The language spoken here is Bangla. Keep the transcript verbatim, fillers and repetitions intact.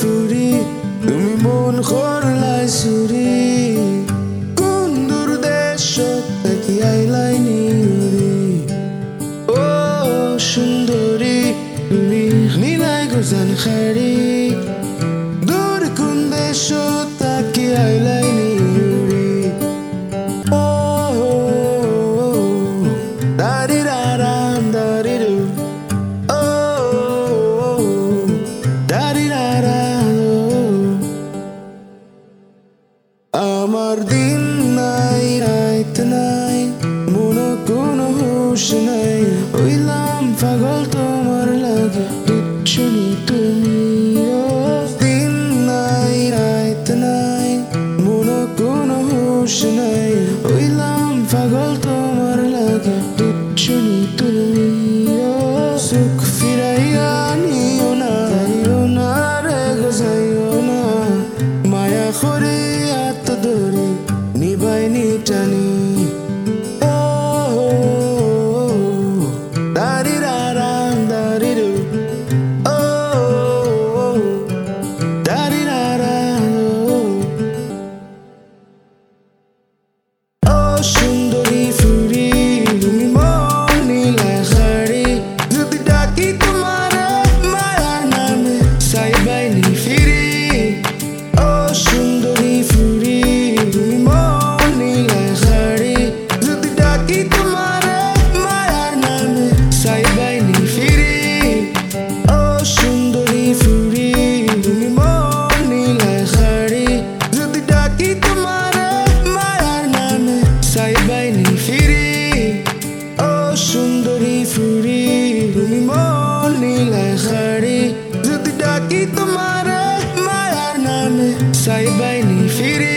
ফুরি তুমি মন করলাই চুরি কোন দূর দেশত থাকি আইলাই নিউরি ও সুন্দরী তুমি নীলাই গোজান খাড়ি দূর কোন দেশত থাকি আইলাই নিউরি ও দারি রারাম দারি রু ও দারি রারা আমার দিন নাই রাত নাই মনো কোনো হুশ নাই হইলাম পাগল তোমার লাগে বুঝছনি তুমি ও দিন নাই রাত নাই মনো কোনো হুশ নাই হইলাম পাগল তোমার লাগে বুঝছনি তুমি ও সুখ ফিরাইয়া নিও না যাইও না রে গো যাইও না মায়া করে এত দূরে নিবাইনি টানি ও দারি রারাম দারি রু ও দারি রারা ও সুন্দরী ফুরি তুমি মন নীলা খাড়ি যদি ডাকি তোমার মায়ার নামে সাইবাইনি ফিরি ও সুন্দরী ফুরি তুমি মন নীলা খাড়ি যদি ডাকি তোমার মায়ার নামে সাইবাইনি ফিরি ও সুন্দরী ফুরি তুমি মন নীলা খাড়ি যদি ডাকি তোমার মায়ার নামে সাইবাইনি ফিরি ও সুন্দরী ফুরি তুমি মন নীলা খাড়ি যদি ডাকি তোমার মায়ার নামে সাইবাইনি ফিরি